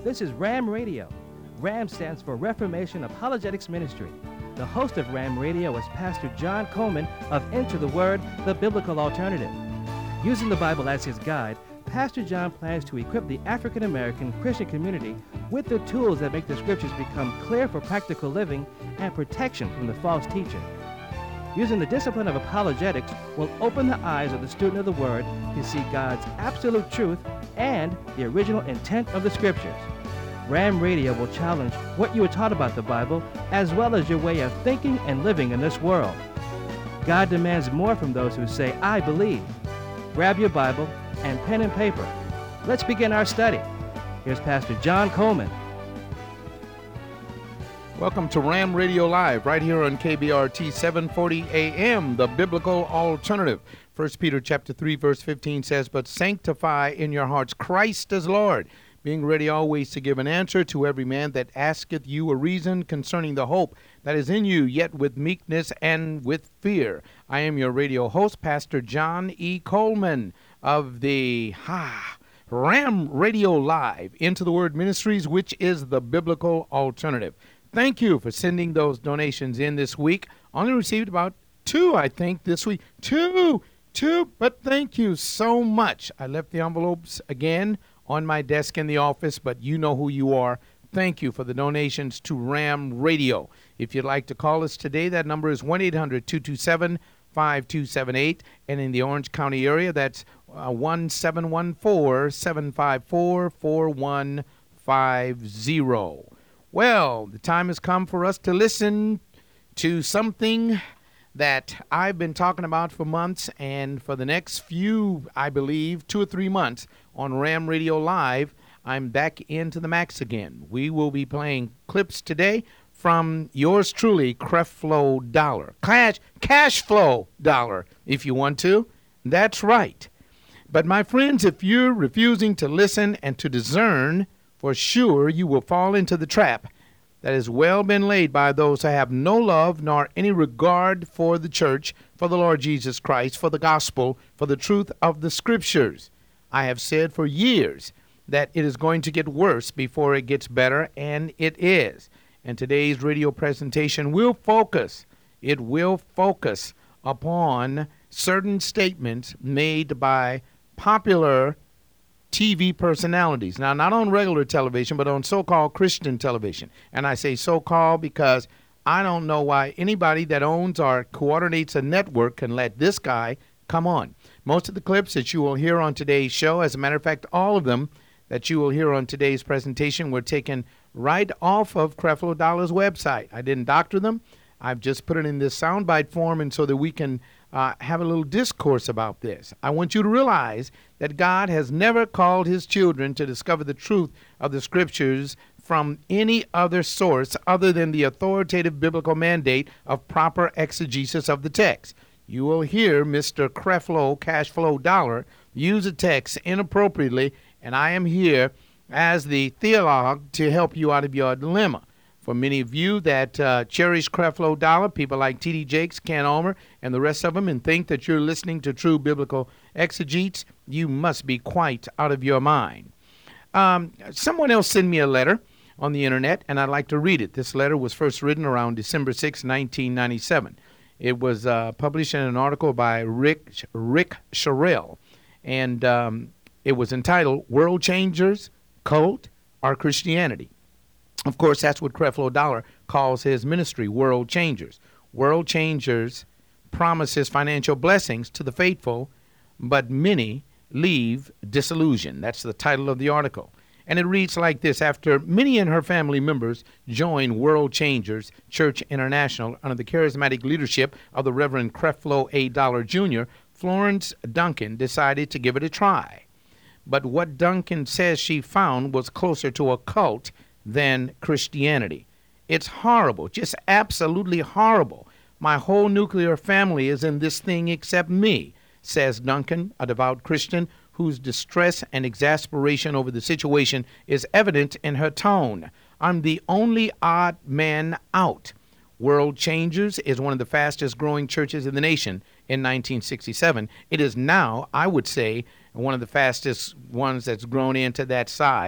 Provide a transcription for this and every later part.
This is RAM Radio. RAM stands for Reformation Apologetics Ministry. The host of RAM Radio is Pastor John Coleman of Into the Word, the Biblical Alternative. Using the Bible as his guide, Pastor John plans to equip the African American Christian community with the tools that make the Scriptures become clear for practical living and protection from the false teaching. Using the discipline of apologetics will open the eyes of the student of the Word to see God's absolute truth and the original intent of the Scriptures. RAM Radio will challenge what you were taught about the Bible, as well as your way of thinking and living in this world. God demands more from those who say, I believe. Grab your Bible and pen and paper. Let's begin our study. Here's Pastor John Coleman. Welcome to RAM Radio Live, right here on KBRT 740 AM, the Biblical Alternative. 1 Peter chapter 3, verse 15 says, But sanctify in your hearts Christ as Lord, being ready always to give an answer to every man that asketh you a reason concerning the hope that is in you, yet with meekness and with fear. I am your radio host, Pastor John E. Coleman of the RAM Radio Live, Into the Word Ministries, which is the Biblical Alternative. Thank you for sending those donations in this week. Only received about 2, I think, this week. Two, but thank you so much. I left the envelopes again on my desk in the office, but you know who you are. Thank you for the donations to RAM Radio. If you'd like to call us today, that number is 1-800-227-5278, and in the Orange County area, that's 1-714-754-4150. Well, the time has come for us to listen to something that I've been talking about for months, and for the next few, I believe, 2 or 3 months on RAM Radio Live, I'm back into the max again. We will be playing clips today from yours truly, Creflo Dollar. Cash Flow Dollar, if you want to. That's right. But my friends, if you're refusing to listen and to discern, for sure you will fall into the trap that has well been laid by those who have no love nor any regard for the church, for the Lord Jesus Christ, for the gospel, for the truth of the Scriptures. I have said for years that it is going to get worse before it gets better, and it is. And today's radio presentation will focus upon certain statements made by popular TV personalities. Now, not on regular television, but on so-called Christian television. And I say so-called because I don't know why anybody that owns or coordinates a network can let this guy come on. Most of the clips that you will hear on today's show, as a matter of fact, all of them that you will hear on today's presentation were taken right off of Creflo Dollar's website. I didn't doctor them. I've just put it in this soundbite form, and so that we can have a little discourse about this. I want you to realize that God has never called his children to discover the truth of the Scriptures from any other source other than the authoritative biblical mandate of proper exegesis of the text. You will hear Mr. Creflo, Cash Flow Dollar, use a text inappropriately, and I am here as the theologue to help you out of your dilemma. For many of you that cherish Creflo Dollar, people like T.D. Jakes, Ken Ulmer, and the rest of them, and think that you're listening to true biblical exegetes, you must be quite out of your mind. Someone else sent me a letter on the internet, and I'd like to read it. This letter was first written around December 6, 1997. It was published in an article by Rick Sherrill, and it was entitled, World Changers, Cult, or Christianity? Of course, that's what Creflo Dollar calls his ministry, World Changers. World Changers promises financial blessings to the faithful, but many leave disillusioned. That's the title of the article. And it reads like this: After many and her family members joined World Changers Church International under the charismatic leadership of the Reverend Creflo A. Dollar Jr., Florence Duncan decided to give it a try. But what Duncan says she found was closer to a cult than Christianity. It's horrible, just absolutely horrible. My whole nuclear family is in this thing except me, says Duncan, a devout Christian whose distress and exasperation over the situation is evident in her tone. I'm the only odd man out. World Changers is one of the fastest growing churches in the nation in 1967. It is now, I would say, one of the fastest ones that's grown into that size.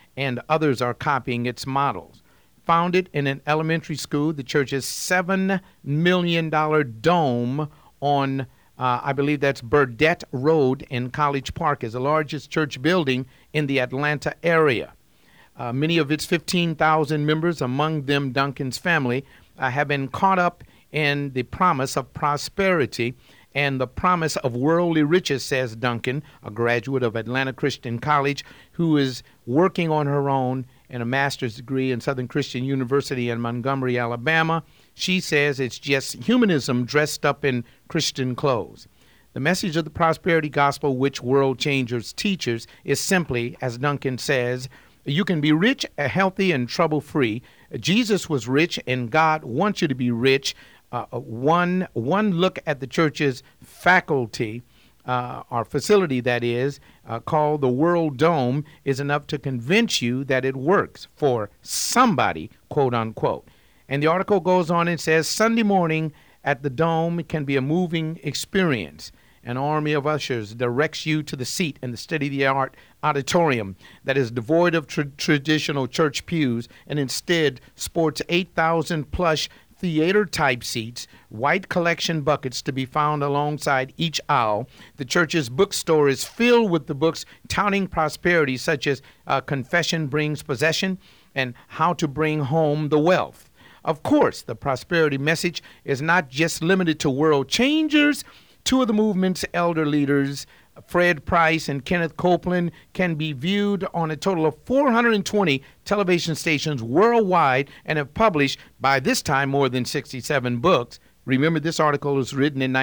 and others are copying its models. Founded in an elementary school, the church's $7 million dome on, I believe that's Burdette Road in College Park, is the largest church building in the Atlanta area. Many of its 15,000 members, among them Duncan's family, have been caught up in the promise of prosperity and the promise of worldly riches, says Duncan, a graduate of Atlanta Christian College, who is working on her own in a master's degree in Southern Christian University in Montgomery, Alabama. She says it's just humanism dressed up in Christian clothes. The message of the prosperity gospel, which World Changers teaches, is simply, as Duncan says, you can be rich, healthy, and trouble-free. Jesus was rich, and God wants you to be rich. One look at the church's faculty, or facility that is, called the World Dome, is enough to convince you that it works for somebody, quote unquote. And the article goes on and says, Sunday morning at the Dome can be a moving experience. An army of ushers directs you to the seat in the state-of-the-art auditorium that is devoid of traditional church pews and instead sports 8,000 plush theater-type seats, white collection buckets to be found alongside each aisle. The church's bookstore is filled with the books touting prosperity, such as Confession Brings Possession and How to Bring Home the Wealth. Of course, the prosperity message is not just limited to World Changers. Two of the movement's elder leaders, Fred Price and Kenneth Copeland, can be viewed on a total of 420 television stations worldwide and have published, by this time, more than 67 books. Remember, this article was written in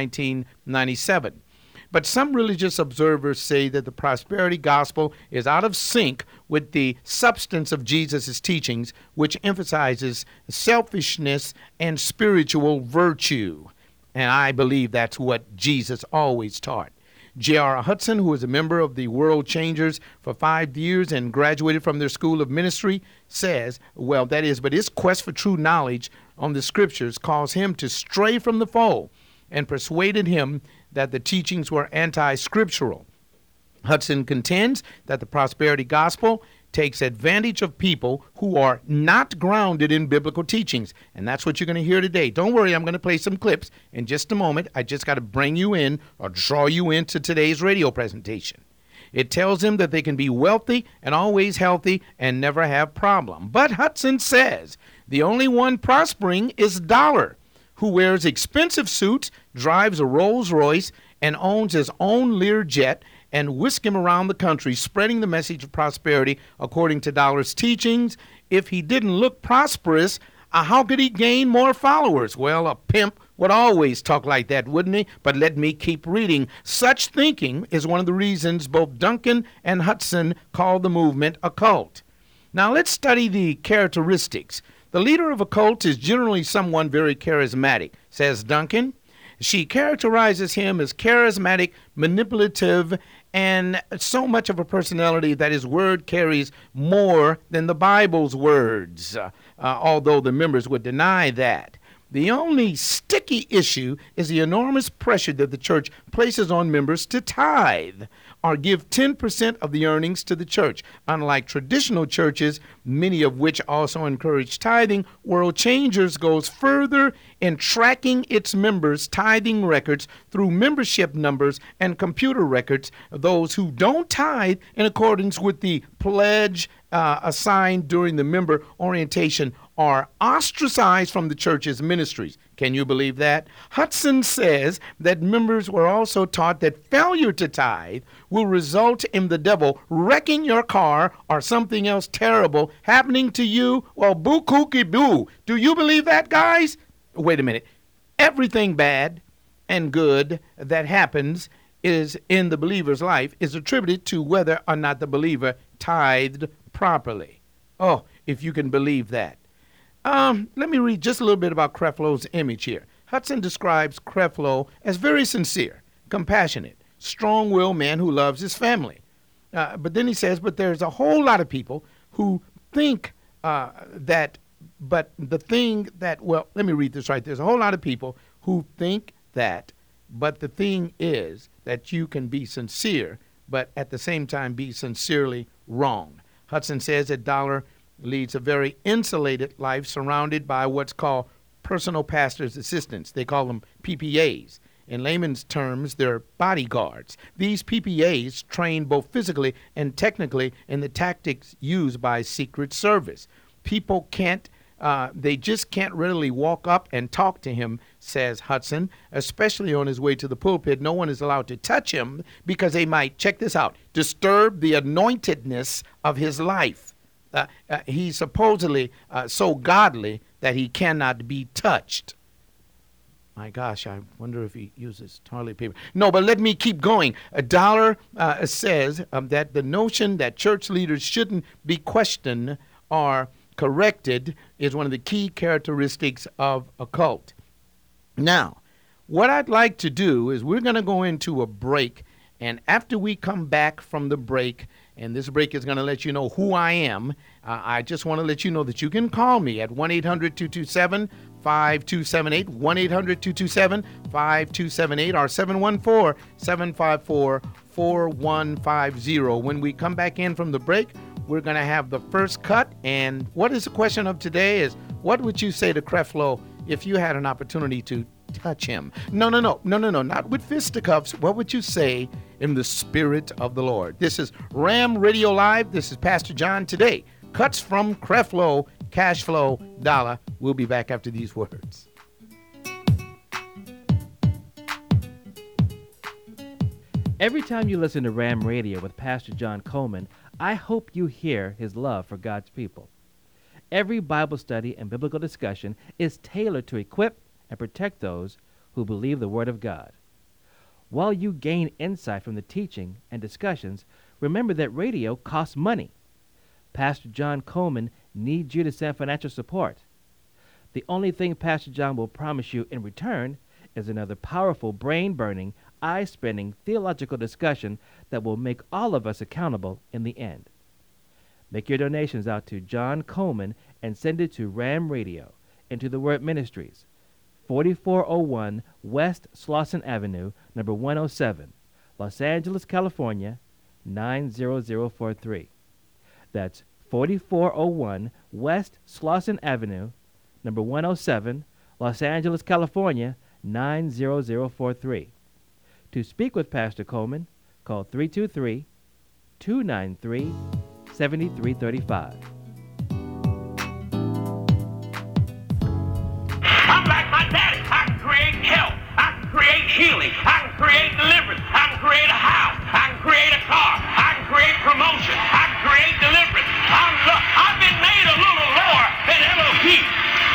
1997. But some religious observers say that the prosperity gospel is out of sync with the substance of Jesus' teachings, which emphasizes selfishness and spiritual virtue. And I believe that's what Jesus always taught. J.R. Hudson, who is a member of the World Changers for 5 years and graduated from their School of Ministry, says, but his quest for true knowledge on the scriptures caused him to stray from the fold and persuaded him that the teachings were anti-scriptural. Hudson contends that the prosperity gospel takes advantage of people who are not grounded in biblical teachings. And that's what you're going to hear today. Don't worry, I'm going to play some clips in just a moment. I just got to bring you in or draw you into today's radio presentation. It tells them that they can be wealthy and always healthy and never have problem. But Hudson says the only one prospering is Dollar, who wears expensive suits, drives a Rolls Royce, and owns his own Learjet, and whisk him around the country, spreading the message of prosperity according to Dollar's teachings. If he didn't look prosperous, how could he gain more followers? Well, a pimp would always talk like that, wouldn't he? But let me keep reading. Such thinking is one of the reasons both Duncan and Hudson call the movement a cult. Now let's study the characteristics. The leader of a cult is generally someone very charismatic, says Duncan. She characterizes him as charismatic, manipulative, and so much of a personality that his word carries more than the Bible's words, although the members would deny that. The only sticky issue is the enormous pressure that the church places on members to tithe or give 10% of the earnings to the church. Unlike traditional churches, many of which also encourage tithing, World Changers goes further in tracking its members' tithing records through membership numbers and computer records. Those who don't tithe in accordance with the pledge assigned during the member orientation are ostracized from the church's ministries. Can you believe that? Hudson says that members were also taught that failure to tithe will result in the devil wrecking your car or something else terrible happening to you. Well, boo kooky boo. Do you believe that, guys? Wait a minute. Everything bad and good that happens is in the believer's life is attributed to whether or not the believer tithed properly. Oh, if you can believe that. Let me read just a little bit about Creflo's image here. Hudson describes Creflo as very sincere, compassionate, strong-willed man who loves his family. But then he says, but there's a whole lot of people who think let me read this right. There's a whole lot of people who think that, but the thing is that you can be sincere, but at the same time be sincerely wrong. Hudson says that Dollar leads a very insulated life surrounded by what's called personal pastor's assistants. They call them PPAs. In layman's terms, they're bodyguards. These PPAs train both physically and technically in the tactics used by Secret Service. People they just can't readily walk up and talk to him, says Hudson, especially on his way to the pulpit. No one is allowed to touch him because they might, check this out, disturb the anointedness of his life. He's supposedly so godly that he cannot be touched. My gosh, I wonder if he uses toilet paper. No, but let me keep going. Dollar says that the notion that church leaders shouldn't be questioned or corrected is one of the key characteristics of a cult. Now, what I'd like to do is we're going to go into a break, and after we come back from the break, and this break is going to let you know who I am, I just want to let you know that you can call me at 1-800-227-5278, 1-800-227-5278, or 714-754-4150. When we come back in from the break, we're going to have the first cut. And what is the question of today is, what would you say to Creflo if you had an opportunity to touch him? No, not with fisticuffs. What would you say in the spirit of the Lord? This is Ram Radio Live. This is Pastor John today. Cuts from Creflo, Cashflow, Dollar. We'll be back after these words. Every time you listen to Ram Radio with Pastor John Coleman, I hope you hear his love for God's people. Every Bible study and biblical discussion is tailored to equip and protect those who believe the Word of God. While you gain insight from the teaching and discussions, remember that radio costs money. Pastor John Coleman needs you to send financial support. The only thing Pastor John will promise you in return is another powerful, brain-burning, eye-spinning theological discussion that will make all of us accountable in the end. Make your donations out to John Coleman and send it to Ram Radio, into the Word Ministries, 4401 West Slauson Avenue, number 107, Los Angeles, California, 90043. That's 4401 West Slauson Avenue, number 107, Los Angeles, California, 90043. To speak with Pastor Coleman, call 323-293-7335. I'm like my daddy. I can create health. I can create healing. I can create deliverance. I can create a house. I can create a car. I can create promotion. I can create deliverance. I've been made a little lower than Elohim.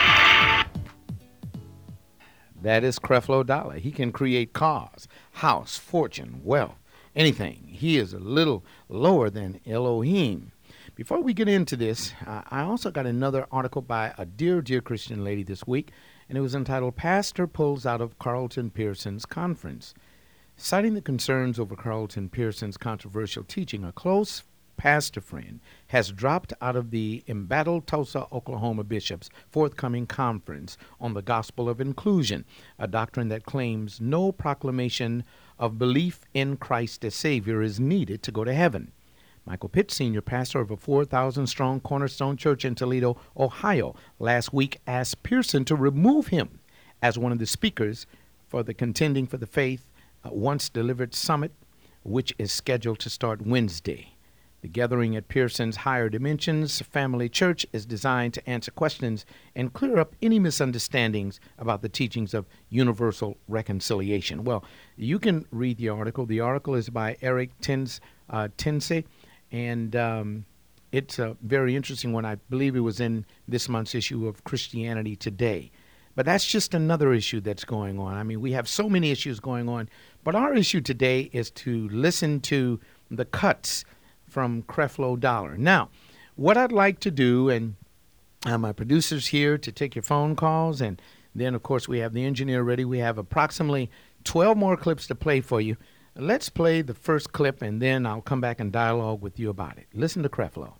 That is Creflo Dollar. He can create cars, house, fortune, wealth, anything. He is a little lower than Elohim. Before we get into this, I also got another article by a dear Christian lady this week, and it was entitled, Pastor Pulls Out of Carlton Pearson's Conference. Citing the concerns over Carlton Pearson's controversial teaching, a close pastor friend has dropped out of the embattled Tulsa, Oklahoma bishop's forthcoming conference on the gospel of inclusion, a doctrine that claims no proclamation of belief in Christ as Savior is needed to go to heaven. Michael Pitt, senior pastor of a 4,000-strong Cornerstone Church in Toledo, Ohio, last week asked Pearson to remove him as one of the speakers for the Contending for the Faith Once Delivered Summit, which is scheduled to start Wednesday. The gathering at Pearson's Higher Dimensions Family Church is designed to answer questions and clear up any misunderstandings about the teachings of universal reconciliation. Well, you can read the article. The article is by Eric Tensey, and it's a very interesting one. I believe it was in this month's issue of Christianity Today. But that's just another issue that's going on. I mean, we have so many issues going on, but our issue today is to listen to the cuts from Creflo Dollar. Now, what I'd like to do, and my producer's here to take your phone calls, and then, of course, we have the engineer ready. We have approximately 12 more clips to play for you. Let's play the first clip, and then I'll come back and dialogue with you about it. Listen to Creflo.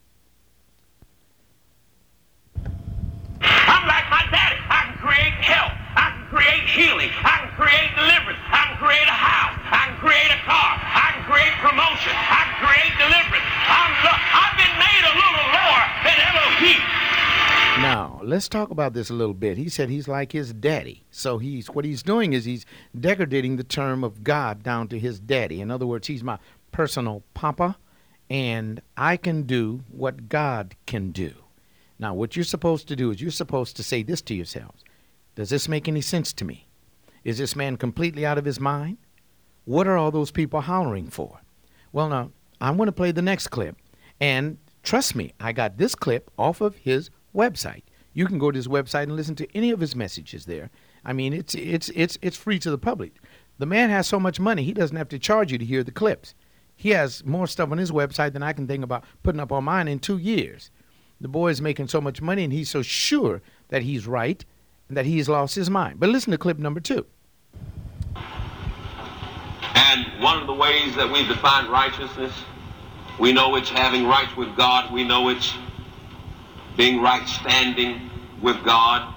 I'm like my daddy. I can create health. I can create healing. I can create deliverance. I can create a house. I can create a car. I can create promotion. I can create deliverance. I've been made a little peace. Now, let's talk about this a little bit. He said he's like his daddy. So what he's doing is he's degrading the term of God down to his daddy. In other words, he's my personal papa, and I can do what God can do. Now, what you're supposed to do is you're supposed to say this to yourselves. Does this make any sense to me? Is this man completely out of his mind? What are all those people hollering for? Well, now, I'm going to play the next clip. And trust me, I got this clip off of his website. You can go to his website and listen to any of his messages there. I mean, it's free to the public. The man has so much money, he doesn't have to charge you to hear the clips. He has more stuff on his website than I can think about putting up on mine in 2 years. The boy is making so much money, and he's so sure that he's right and that he's lost his mind. But listen to clip number 2. And one of the ways that we define righteousness, we know it's having rights with God. We know it's being right standing with God.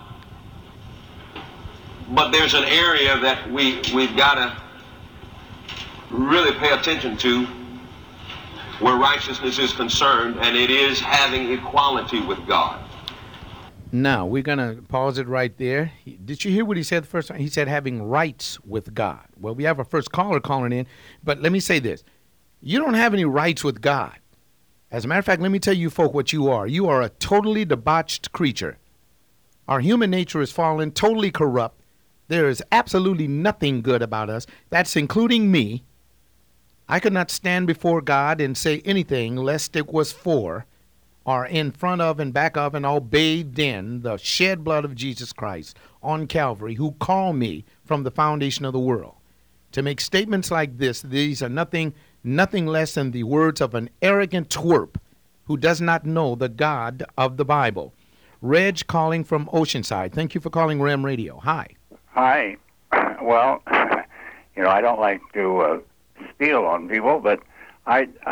But there's an area that we've got to really pay attention to where righteousness is concerned, and it is having equality with God. Now, we're going to pause it right there. Did you hear what he said the first time? He said having rights with God. Well, we have our first caller calling in, but let me say this. You don't have any rights with God. As a matter of fact, let me tell you folk what you are. You are a totally debauched creature. Our human nature is fallen, totally corrupt. There is absolutely nothing good about us. That's including me. I could not stand before God and say anything lest it was for or in front of and back of and all bathed in the shed blood of Jesus Christ on Calvary, who called me from the foundation of the world. To make statements like this, these are nothing less than the words of an arrogant twerp who does not know the God of the Bible. Reg calling from Oceanside. Thank you for calling Ram Radio. Hi. Hi. Well, I don't like to steal on people, but I